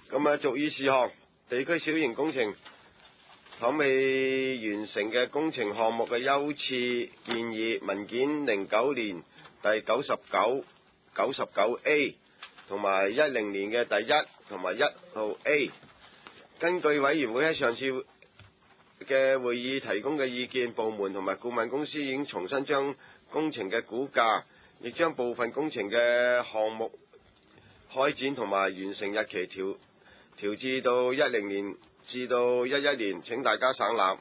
咁啊，屬意事項，地區小型工程尚未完成嘅工程項目嘅優次建議文件09年第99A 同埋10年嘅第1同埋1號 A。根據委員會喺上次嘅會議提供嘅意見，部門同埋顧問公司已經重新將工程嘅估價，亦將部分工程嘅項目開展同埋完成日期調至到10年至到11年，請大家省覽。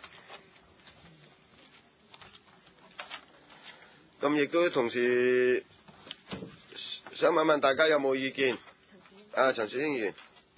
咁亦都同時想問問大家有冇意見？陳樹英議員。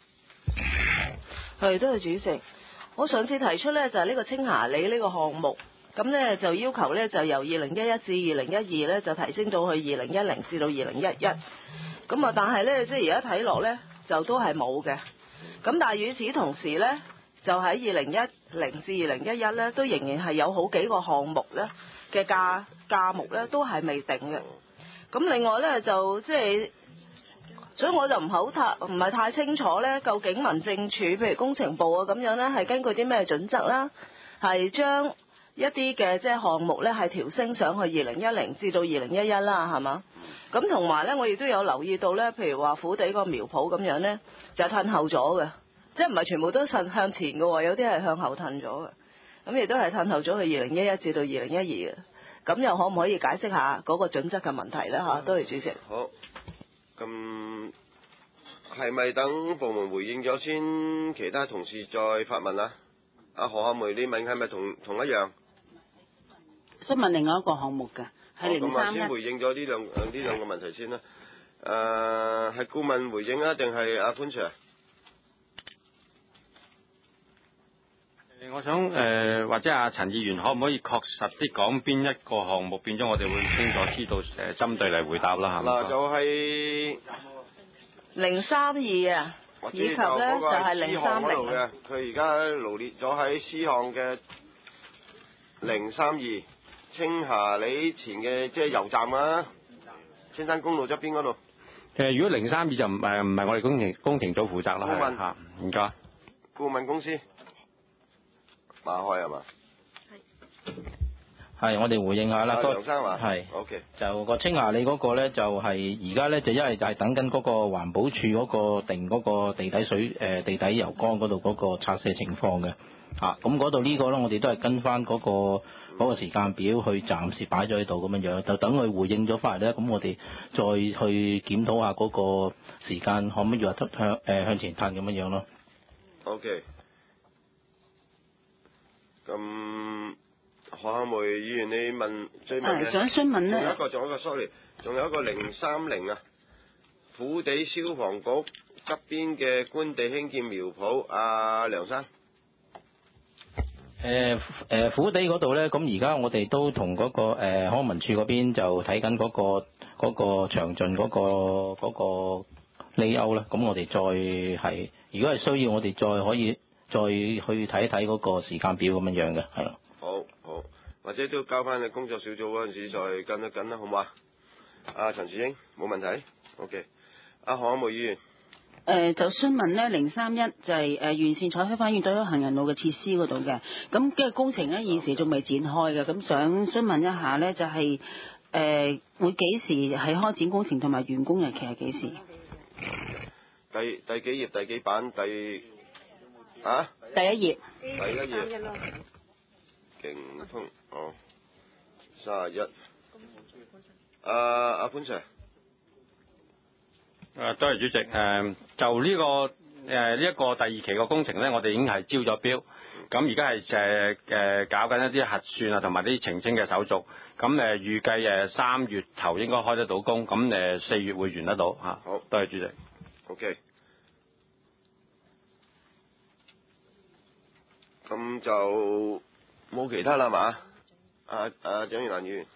係，多謝主席。我上次提出呢，就係呢個青霞里呢個項目，咁呢就要求呢，就由2011至2012呢，就提升到去2010至到2011。咁啊，但係呢，即係而家睇落呢，就都係冇嘅。咁但係與此同時呢，就喺2010至2011呢，都仍然係有好幾個項目呢嘅價目呢，都係未定嘅。咁另外呢，就即係。所以我就唔係太清楚呢，究竟民政處譬如工程部啊咁樣呢，係根據啲咩準則啦，係將一啲嘅即係項目呢，係調升上去2010至到2011啦，係嘛？咁同埋呢，我亦都有留意到呢，譬如話虎地個苗圃咁樣呢，就係褪後咗嘅，即係唔係全部都向前嘅喎，有啲係向後褪咗嘅，咁亦都係褪後咗去2011至到2012嘅。咁又可唔可以解釋下嗰個準則嘅問題呢？嚇，多謝主席。 好。咁係咪等部門回應咗先，其他同事再發問啊？阿何夏梅，你問係咪同一樣？ 想問另外一個項目嘅，係031。咁啊， 先回應咗呢兩個問題先啦。係顧問回應啊，定係阿潘 Sir？ 我想或者阿陳議員可唔可以確實啲講邊一個項目，變咗我哋會清楚知道針對嚟回答啦，係咪？ 嗱，就係 032啊，以及咧就係030 嘅，佢而家羅列咗喺 C 項嘅032青霞里前嘅即係油站啊，青山公路側邊嗰度。 如果032就唔係我哋工程組負責啦，係嚇，唔該。 顧問公司。馬開係嘛？ 係，我哋回應下啦。 梁生話係。 OK。 就個青霞里嗰個咧，就係而家咧就因為就係等緊嗰個環保署嗰個定嗰個地底油缸嗰度嗰個拆卸情況嘅。咁嗰度呢個咧，我哋都係跟翻嗰個時間表去暫時擺咗喺度咁樣樣，就等佢回應咗翻嚟咧，咁我哋再去檢討下嗰個時間可唔可以話向前褪咁樣樣咯。 OK。咁何夏梅議員，你追問嘅？ 想問咧， 仲有一個 sorry， 仲有一個030啊，虎地消防局側邊嘅官地興建苗圃，阿梁生。 虎地嗰度咧，咁而家我哋都同嗰個康文署嗰邊就睇緊嗰個詳盡嗰個 layout 啦，咁我哋再係如果係需要，我哋再可以。再去睇一睇嗰個時間表咁樣樣嘅，係咯。 好，或者都交翻你工作小組嗰陣時再跟一跟啦，好唔好啊？阿陳樹英冇問題 ，OK。阿何夏梅議員。 就詢問咧031就係完善彩輝花園對咗行人路嘅設施嗰度嘅，咁嘅工程咧現時仲未展開嘅，咁想詢問一下咧就係會幾時係開展工程同埋完工日期係幾時？ 第幾頁第幾版第一頁。 勁通31。阿潘 Sir。 多謝主席。就呢個第二期嘅工程咧，我哋已經係招咗標，咁而家係搞緊一啲核算啊，同埋啲澄清嘅手續。咁預計3月頭應該開得到工，咁4月會完得到嚇。 好， 多謝主席。 OK。咁就冇其他啦嘛？阿蔣月蘭議員。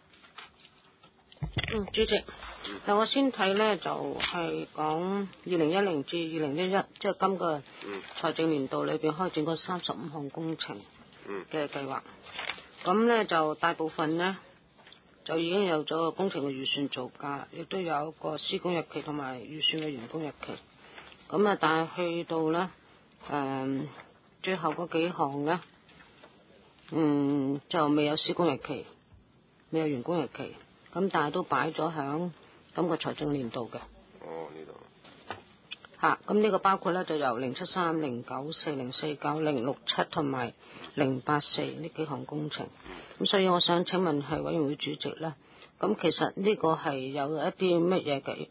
主席，嗱我先睇咧就係講2010至2011，即係今個財政年度裏邊開展嗰35項工程嘅計劃。咁咧就大部分咧就已經有咗個工程嘅預算造價，亦都有一個施工日期同埋預算嘅完工日期。 咁啊，但係去到咧最後嗰幾項咧，就未有施工日期，未有完工日期，咁但係都擺咗響今個財政年度嘅。 哦，呢度。 咁呢個包括咧就由073、094、049、067同埋084呢幾項工程。咁所以我想請問係委員會主席咧，咁其實呢個係有一啲乜嘢嘅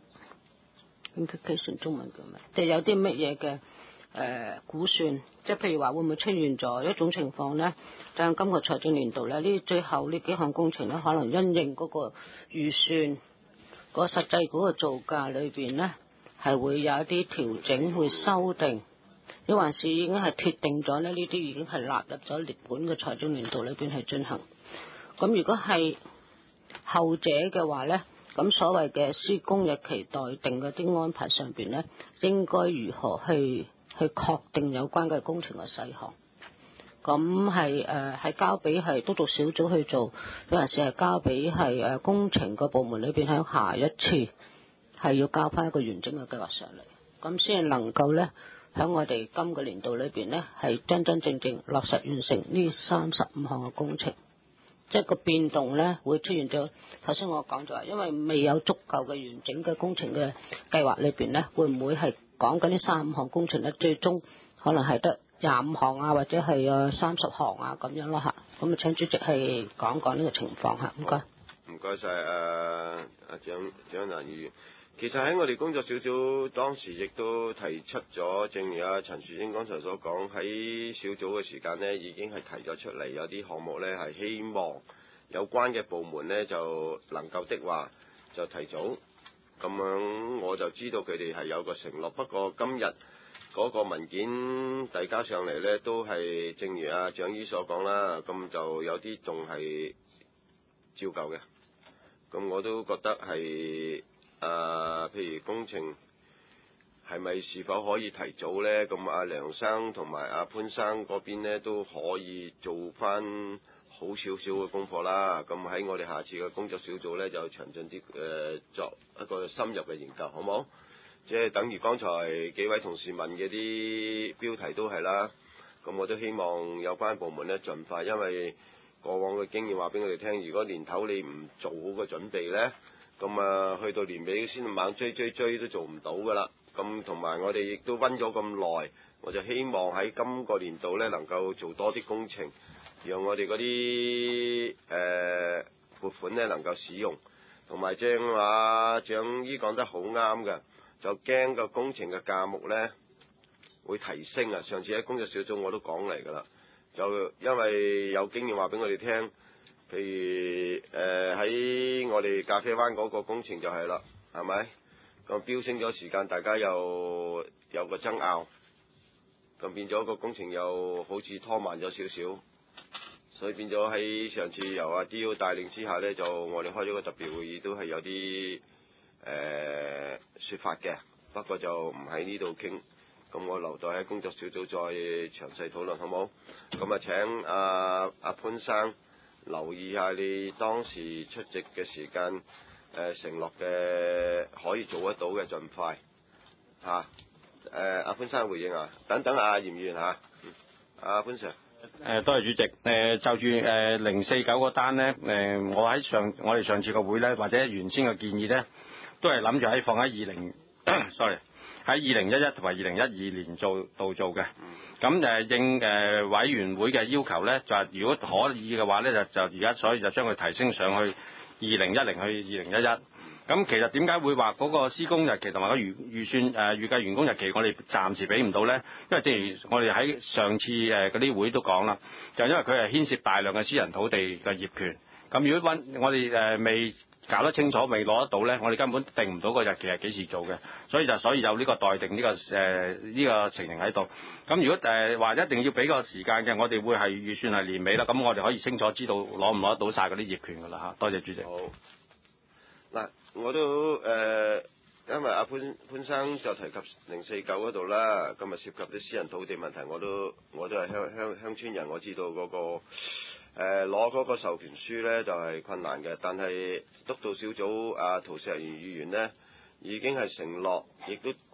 implication 中文叫咩？即係有啲乜嘢嘅估算？即係譬如話會唔會出現咗一種情況咧？就喺今個財政年度咧，呢最後呢幾項工程咧，可能因應嗰個預算個實際嗰個造價裏邊咧，係會有一啲調整，會修訂，抑還是已經係鐵定咗咧？呢啲已經係納入咗列本嘅財政年度裏邊去進行。咁如果係後者嘅話咧，咁所謂嘅施工日期待定嗰啲安排上邊咧，應該如何去確定有關嘅工程嘅細項？咁係交俾係督導小組去做，有陣時係交俾係工程個部門裏邊喺下一次係要交翻一個完整嘅計劃上嚟，咁先能夠咧喺我哋今個年度裏邊咧係真真正正落實完成呢35項嘅工程。即係個變動咧會出現咗，頭先我講咗話，因為未有足夠嘅完整嘅工程嘅計劃裏邊咧，會唔會係講緊呢35項工程咧？最終可能係得25項啊，或者係30項啊咁樣咯嚇。咁啊，請主席係講講呢個情況嚇，唔該。 唔該晒阿蔣蘭議員。其實喺我哋工作小組當時亦都提出咗，正如阿陳樹英剛才所講，喺小組嘅時間呢已經係提咗出嚟，有啲項目呢係希望有關嘅部門呢就能夠的話就提早，咁樣我就知道佢哋係有個承諾。不過今日嗰個文件遞交上嚟呢，都係正如阿蔣姨所講啦，咁就有啲仲係照舊嘅，咁我都覺得係。譬如工程係咪是否可以提早呢？咁阿梁生同埋阿潘生嗰邊呢都可以做翻好少少嘅功課啦。咁喺我哋下次嘅工作小組呢，就詳盡啲作一個深入嘅研究，好冇？即係等於剛才幾位同事問嘅啲標題都係啦。咁我都希望有關部門呢盡快，因為過往嘅經驗話俾我哋聽，如果年頭你唔做好個準備呢，咁啊，去到年尾先猛追都做唔到噶啦。咁同埋我哋亦都溫咗咁耐，我就希望喺今個年度呢能夠做多啲工程，讓我哋嗰啲撥款呢能夠使用。同埋正話蔣姨講得好啱嘅，就驚個工程嘅價目呢會提升啊！上次喺工作小組我都講嚟噶啦，就因為有經驗話俾我哋聽。譬如喺我哋咖啡灣嗰個工程就係啦，係咪？咁飆升咗時間，大家又有個爭拗，咁變咗個工程又好似拖慢咗少少，所以變咗喺上次由阿 D.O 帶領之下呢，就我哋開咗個特別會議，都係有啲説法嘅，不過就唔喺呢度傾，咁我留待喺工作小組再詳細討論，好冇？咁啊請阿潘生留意下你當時出席嘅時間，承諾嘅可以做得到嘅盡快嚇。阿潘生回應啊，等阿嚴議員嚇，阿潘 Sir。 多謝主席。就住049嗰單呢，我哋上次個會呢，或者原先嘅建議呢，都係諗住喺放喺喺2011同埋2012年做嘅。咁應委員會嘅要求呢，就係如果可以嘅話呢，就而家所以就將佢提升上去2010去2011。咁其實點解會話嗰個施工日期同埋個預算預計完工日期，我哋暫時俾唔到呢？因為正如我哋喺上次嗰啲會都講啦，就因為佢係牽涉大量嘅私人土地嘅業權。咁如果我哋未搞得清楚，未攞得到呢，我哋根本定唔到個日期係幾時做嘅，所以有呢個待定呢個情形喺度。咁如果話一定要俾個時間嘅，我哋會係預算係年尾啦，咁我哋可以清楚知道攞唔攞得到晒嗰啲業權㗎啦嚇。多謝主席。 好。嗱，我都因為阿潘生就提及049嗰度啦，咁啊涉及啲私人土地問題，我都係鄉村人，我知道嗰個攞嗰個授權書咧就係困難嘅，但係督導小組陶石元議員呢已經係承諾，亦都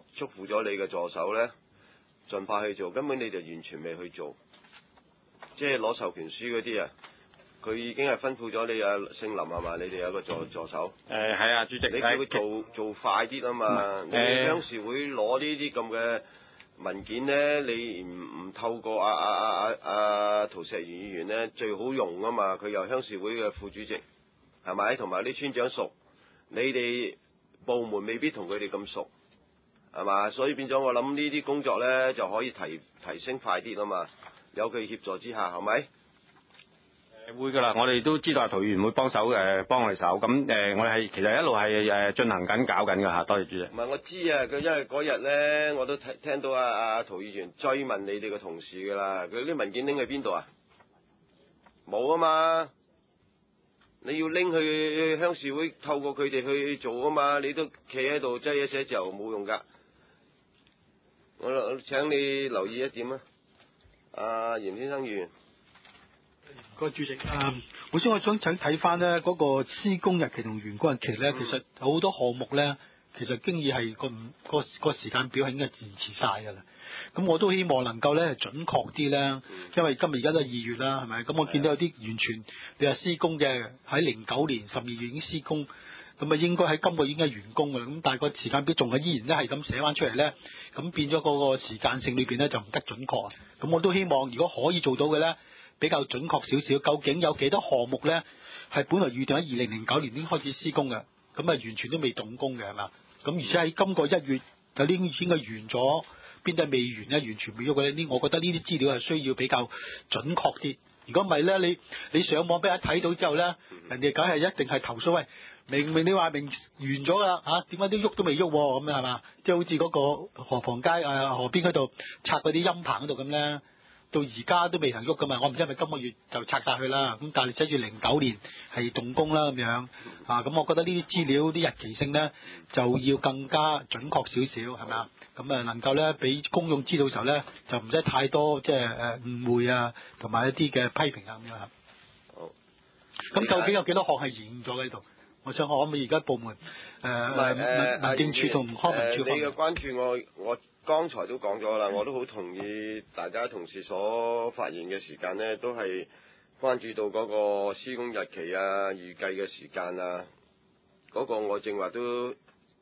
束縛咗你嘅助手咧，盡快去做，根本你就完全未去做，即係攞授權書嗰啲啊，佢已經係吩咐咗你啊，姓林係嘛？你哋有個助手。 係啊，主席。 你叫佢做快啲啊嘛！你鄉事會攞呢啲咁嘅文件咧，你唔透過陶石元議員咧，最好用啊嘛！佢又鄉事會嘅副主席，係咪？同埋啲村長熟，你哋部門未必同佢哋咁熟，係嘛？所以變咗我諗呢啲工作咧就可以提升快啲啊嘛！有佢協助之下，係咪？ 會㗎啦，我哋都知道陶議員會幫手幫我哋手，咁我哋係其實一路係進行緊搞緊㗎嚇，多謝主席。 唔係我知啊，佢因為嗰日咧我都聽到陶議員追問你哋個同事㗎啦，佢啲文件拎去邊度啊？冇啊嘛，你要拎去鄉事會透過佢哋去做啊嘛，你都企喺度擠一寫就冇用㗎。我請你留意一點啊，嚴先生議員。 個主席首先我想睇翻咧嗰個施工日期同完工日期咧，其實好多項目咧，其實經已係個時間表係應該延遲晒㗎啦。咁我都希望能夠咧準確啲咧，因為而家都係2月啦，係咪？咁我見到有啲完全你話施工嘅喺09年12月已經施工，咁啊應該喺今個月已經係完工㗎啦。咁但係個時間表仲係依然咧係咁寫翻出嚟咧，咁變咗嗰個時間性裏邊咧就唔得準確啊。咁我都希望如果可以做到嘅咧，比較準確少少，究竟有幾多項目咧係本來預定喺2009年已經開始施工嘅，咁啊完全都未動工嘅係嘛？咁而且喺今個1月就應該完咗，邊啲係未完咧？完全未喐嘅呢？我覺得呢啲資料係需要比較準確啲。如果唔係咧，你上網俾人睇到之後咧，人哋梗係一定係投訴，喂，明明你話明完咗啦嚇，點解都喐都未喐咁樣係嘛？即係好似嗰個河旁街河邊嗰度拆嗰啲陰棚嗰度咁咧。到而家都未能喐噶嘛，我唔知係咪今個月就拆晒佢啦。咁但係寫住09年係動工啦咁樣咁我覺得呢啲資料啲日期性咧就要更加準確少少係咪啊？咁能夠咧俾公眾知道嘅時候咧，就唔使太多即係誤會啊，同埋一啲嘅批評啊咁樣。好。咁究竟有幾多項係延咗喺度？我想可唔可以而家部門民政處同康文署你嘅關注我剛才都講咗啦，我都好同意大家同事所發言嘅時間呢，都係關注到嗰個施工日期啊、預計嘅時間啊，嗰個我正話都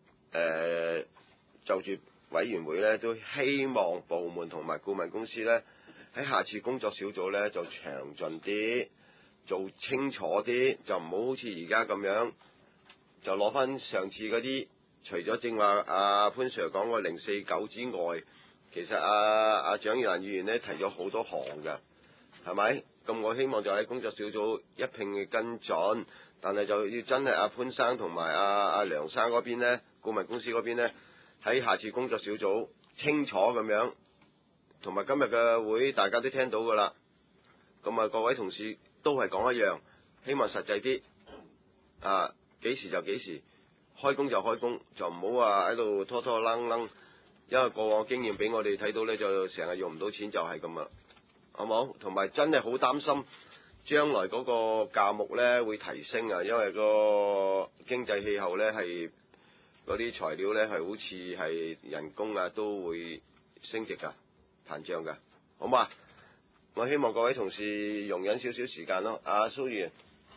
就住委員會呢，都希望部門同埋顧問公司呢，喺下次工作小組呢，就詳盡啲，做清楚啲，就唔好好似而家咁樣，就攞翻上次嗰啲。除咗正話阿潘 Sir 講個049之外，其實阿蔣宇瀾議員咧提咗好多項㗎，係咪？咁我希望就喺工作小組一併嘅跟進，但係就要真係阿潘生同埋阿梁生嗰邊咧，顧問公司嗰邊咧，喺下次工作小組清楚咁樣，同埋今日嘅會大家都聽到㗎啦。咁啊，各位同事都係講一樣，希望實際啲，幾時就幾時。開工就開工，就唔好話喺度拖拖掕掕，因為過往經驗俾我哋睇到咧，就成日用唔到錢，就係咁啦，好冇？同埋真係好擔心將來嗰個價目咧會提升啊，因為個經濟氣候咧係嗰啲材料咧係好似係人工啊都會升值㗎，膨脹㗎，好嘛？我希望各位同事容忍少少時間咯，阿蘇議員。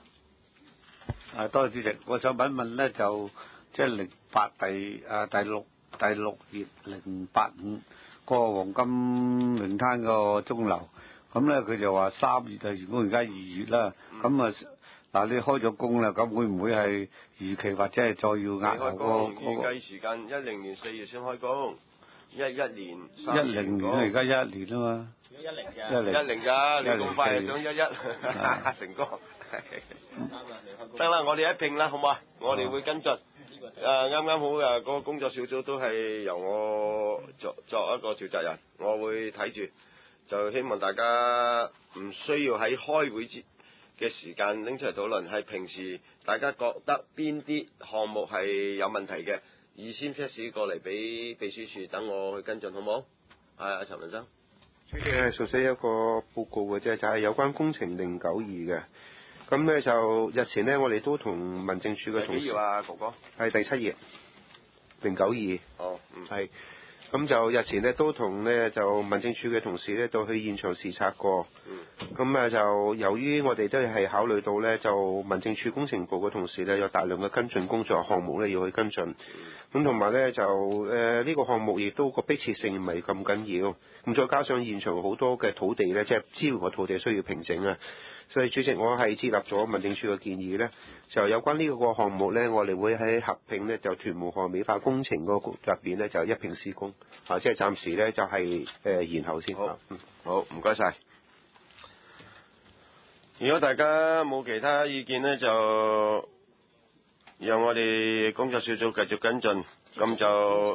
多謝主席，我想問一問咧，就即係第六頁085個黃金泳灘個鐘樓，咁咧佢就話3月就完工，而家2月啦。咁嗱你開咗工啦，咁會唔會係預期或者係再要押後預計時間10年4月先開工，11年 10年而家11年啊嘛。 10㗎，你咁快就想11成功。得啦，我哋一拼啦，好嘛？我哋會跟進。啱啱好嗰個工作小組都係由我作一個召集人，我會睇住，就希望大家唔需要喺開會嘅時間拎出嚟討論，係平時大家覺得邊啲項目係有問題嘅，先 pass 過嚟俾秘書處等我去跟進，好唔好？阿陳文生。 主席係熟悉一個報告嘅啫，就係有關工程092嘅。咁咧就日前咧，我哋都同民政處嘅同事。 幾頁啊，哥哥？ 係第7頁092。 哦， 係。 咁就日前咧都同咧就民政處嘅同事咧就去現場視察過。咁啊就由於我哋都係考慮到咧就民政處工程部嘅同事咧有大量嘅跟進工作項目咧要去跟進。咁同埋咧就呢個項目亦都個迫切性唔係咁緊要。咁再加上現場好多嘅土地咧即係支援嘅土地需要平整啊。所以主席，我係接納咗民政處嘅建議咧，就有關呢個項目咧，我哋會喺合併咧就屯門河美化工程嗰個入邊咧就一併施工，即係暫時咧就係延後先。 好，好，唔該晒。如果大家冇其他意見咧，就讓我哋工作小組繼續跟進，咁就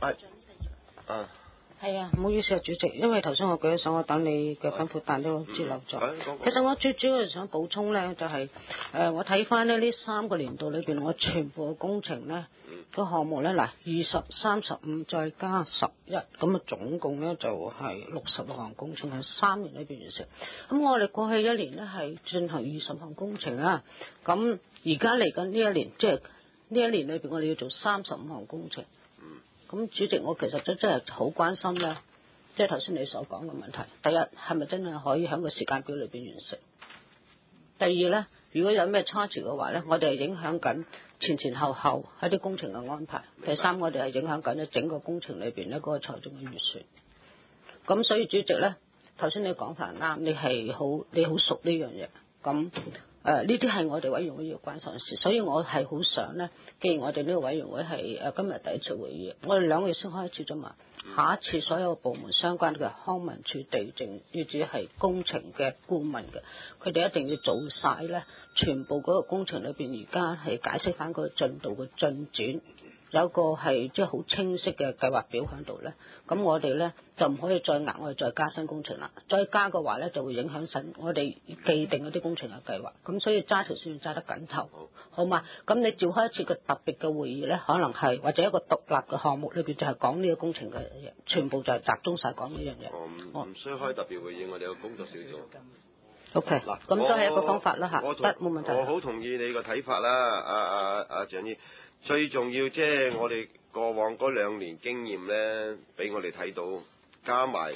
係啊，唔好意思啊，主席，因為頭先我舉咗手，我等你嘅吩咐，但都接漏咗。其實我最主要係想補充咧，就係、我睇翻呢3個年度裏邊，我全部嘅工程咧個項目咧，嗱20、35再加11，咁啊總共咧就係60項工程喺3年裏邊完成。咁我哋過去一年咧係進行20項工程啊，咁而家嚟緊呢一年，即係呢一年裏邊，我哋要做35項工程。咁主席，我其實都真係好關心咧，即係頭先你所講嘅問題。第一係咪真係可以喺個時間表裏邊完成？第二咧，如果有咩差池嘅話咧，我哋係影響緊前後一啲工程嘅安排。第三，我哋係影響緊咧整個工程裏邊咧嗰個財政嘅預算。咁所以主席咧，頭先你講法啱，你好熟呢樣嘢。咁呢啲係我哋委員會要關心嘅事，所以我係好想咧，既然我哋呢個委員會係今日第一次會議，我哋2個月先開始啫嘛，下一次所有部門相關嘅康文署、地政，以至係工程嘅顧問嘅，佢哋一定要做晒咧，全部嗰個工程裏邊而家係解釋翻個進度嘅進展。有個係即係好清晰嘅計劃表喺度咧，咁我哋咧就唔可以再額外再加新工程啦，再加嘅話咧就會影響緊我哋既定嗰啲工程嘅計劃，咁所以揸條線要揸得緊頭，好嘛？咁你召開一次嘅特別嘅會議咧，可能係或者一個獨立嘅項目裏邊就係講呢個工程嘅嘢，全部就係集中晒講呢樣嘢。 唔需要開特別會議，我哋有工作小組。 OK，嗱，咁都係一個方法啦嚇，得冇問題。 我好同意你個睇法啦，阿鄭姨。最重要即係我哋過往嗰2年經驗咧，俾我哋睇到，加埋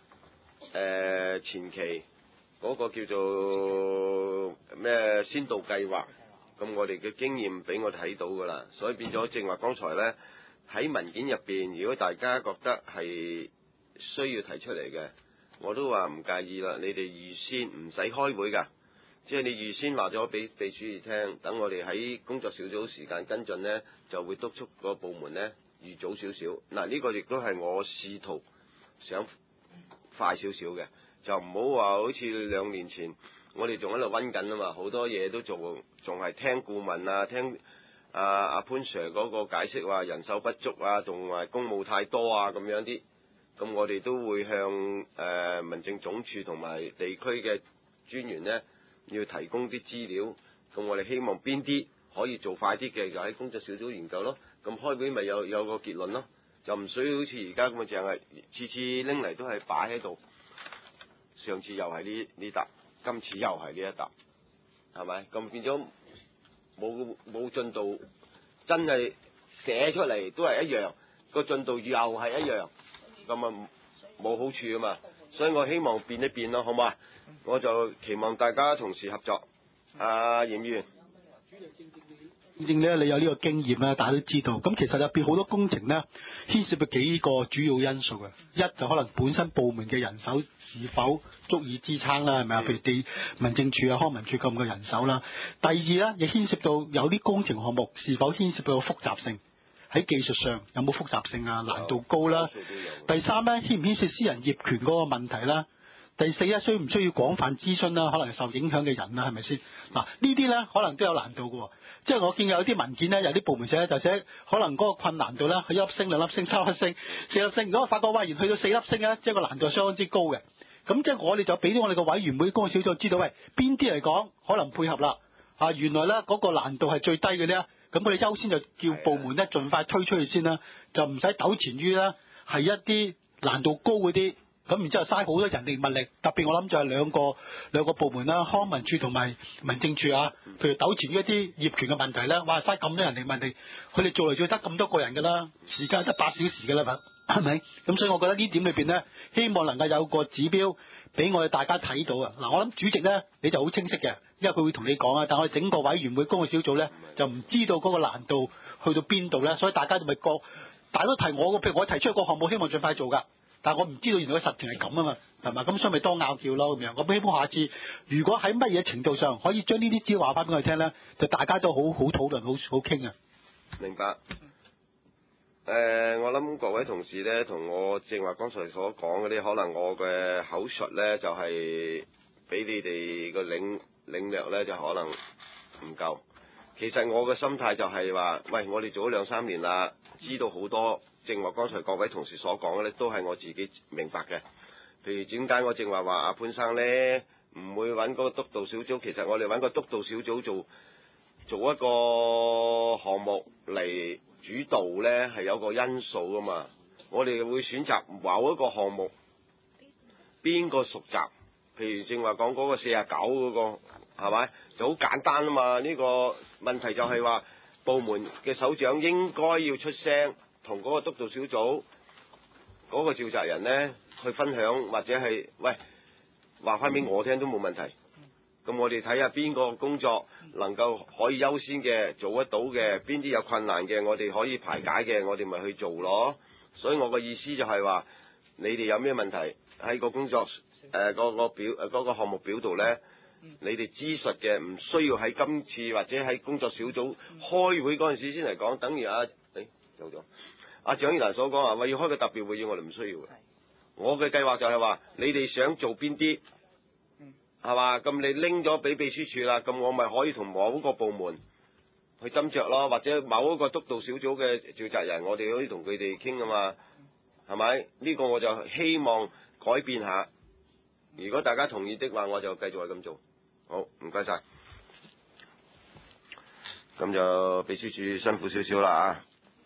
前期嗰個叫做咩先導計劃，咁我哋嘅經驗俾我睇到㗎啦，所以變咗正話剛才咧喺文件入邊，如果大家覺得係需要提出嚟嘅，我都話唔介意啦，你哋預先唔使開會㗎。即係你預先話咗俾秘書兒聽，等我哋喺工作小組時間跟進呢，就會督促個部門呢預早少少。嗱，呢個亦都係我試圖想快少少嘅，就唔好話好似2年前我哋仲喺度溫緊啊嘛，好多嘢都仲係聽顧問啊，聽阿潘 Sir 嗰個解釋話人手不足啊，仲話公務太多啊咁樣啲，咁我哋都會向民政總署同埋地區嘅專員呢，要提供啲資料，咁我哋希望邊啲可以做快啲嘅，就喺工作小組研究咯。咁開會咪有個結論咯，就唔需要好似而家咁嘅，淨係次次拎嚟都係擺喺度。上次又係呢沓，今次又係呢一沓，係咪？咁變咗冇進度，真係寫出嚟都係一樣，個進度又係一樣，咁啊冇好處啊嘛。所以我希望變一變咯，好嘛？我就期望大家同時合作。嚴議員， 正正咧，你有呢個經驗咧，大家都知道。咁其實入邊好多工程咧，牽涉咗幾個主要因素嘅。一就可能本身部門嘅人手是否足以支撐啦，係咪啊？譬如民政處啊、康文署咁嘅人手啦。第二咧，亦牽涉到有啲工程項目是否牽涉到複雜性。喺技術上有冇複雜性啊？難度高啦。第三咧，牽唔牽涉私人業權嗰個問題啦？第四咧，需唔需要廣泛諮詢啦？可能受影響嘅人啦，係咪先？嗱，呢啲咧可能都有難度嘅。即係我見有啲文件咧，有啲部門寫就寫可能嗰個困難度咧，佢1粒星、2粒星、3粒星、4粒星。如果我發覺哇，原來去到4粒星咧，即係個難度係相當之高嘅。咁即係我哋就俾啲我哋個委員會工作小組知道，喂，邊啲嚟講可能配合啦？原來咧嗰個難度係最低嘅咧。咁我哋優先就叫部門咧盡快推出去先啦，就唔使糾纏於啦，係一啲難度高嗰啲，咁然之後嘥好多人力物力。特別我諗就係兩個部門啦，康文署同埋民政處啊，譬如糾纏於一啲業權嘅問題咧，哇嘥咁多人力物力，佢哋做嚟做得咁多個人㗎啦，時間得8小時㗎啦， 係咪？咁所以我覺得呢點裏邊咧，希望能夠有個指標俾我哋大家睇到啊！嗱，我諗主席咧你就好清晰嘅，因為佢會同你講啊。但我哋整個委員會工作小組咧就唔知道嗰個難度去到邊度咧，所以大家就咪大家都提我嘅，譬如我提出一個項目，希望盡快做㗎。但係我唔知道原來個實情係咁啊嘛，係嘛？咁所以咪多拗撬咯咁樣。我希望下次如果喺乜嘢程度上可以將呢啲資料話翻俾我哋聽咧，就大家都好討論，好傾啊。 明白。我諗各位同事咧，同我正話剛才所講嗰啲，可能我嘅口述咧就係俾你哋個領略咧，就可能唔夠。其實我嘅心態就係話，喂，我哋做咗2-3年啦，知道好多正話剛才各位同事所講嘅咧，都係我自己明白嘅。譬如點解我正話阿潘生咧唔會揾嗰個督導小組？其實我哋揾個督導小組做一個項目嚟主導咧，係有個因素噶嘛。我哋會選擇某一個項目，邊個熟習？譬如正話講嗰個49嗰個，係咪？就好簡單啊嘛。呢個問題就係話，部門嘅首長應該要出聲，同嗰個督導小組嗰個召集人咧去分享，或者係喂話翻俾我聽都冇問題。咁我哋睇下邊個工作能夠可以優先嘅做得到嘅，邊啲有困難嘅，我哋可以排解嘅，我哋咪去做咯。所以我嘅意思就係話，你哋有咩問題喺個工作嗰個項目表度咧，你哋知實嘅，唔需要喺今次或者喺工作小組開會嗰陣時先嚟講。等於走咗阿蔣以蘭所講話，要開個特別會議，我哋唔需要嘅。我嘅計劃就係話，你哋想做邊啲？係嘛？咁你拎咗俾秘書處啦，咁我咪可以同某一個部門去斟酌咯，或者某一個督導小組嘅召集人，我哋可以同佢哋傾㗎嘛，係咪？呢個我就希望改變下。如果大家同意的話，我就繼續係咁做。好，唔該晒。咁就秘書處辛苦少少啦啊！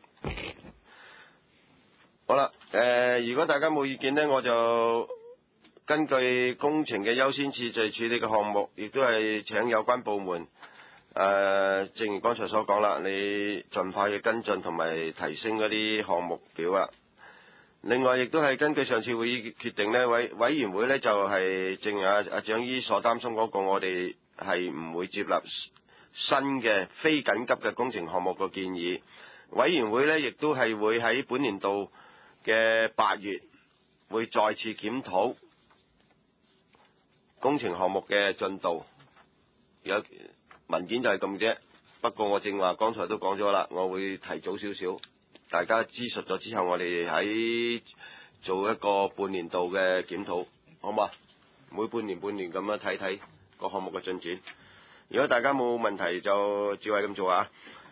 好啦，如果大家冇意見呢，我就根據工程嘅優先次序處理嘅項目，亦都係請有關部門正如剛才所講啦，你盡快嘅跟進同埋提升嗰啲項目表啦。另外，亦都係根據上次會議決定呢，委員會呢就係正如阿蔣醫所擔心嗰個，我哋係唔會接納新嘅非緊急嘅工程項目嘅建議。委員會呢亦都係會喺本年度嘅8月會再次檢討工程項目嘅進度，有文件就係咁啫。不過我正話剛才都講咗啦，我會提早少少，大家知述咗之後，我哋喺做一個半年度嘅檢討，好嘛？每半年咁樣睇睇個項目嘅進展。如果大家冇問題就照係咁做啊。